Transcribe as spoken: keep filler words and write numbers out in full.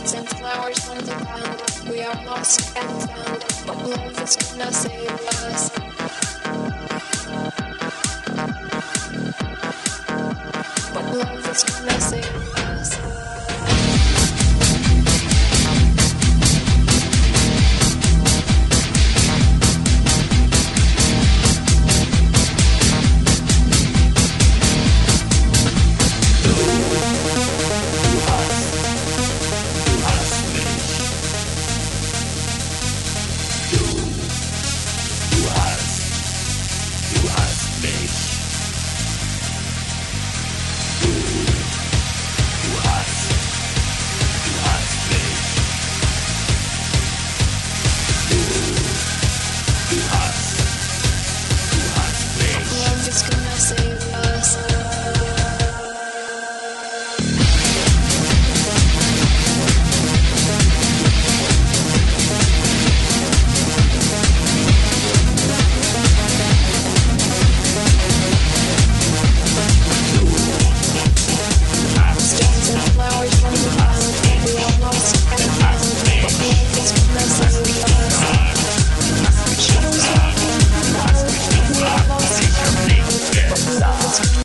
trees and flowers on the ground. We are lost and found, but love is gonna save us. But love is gonna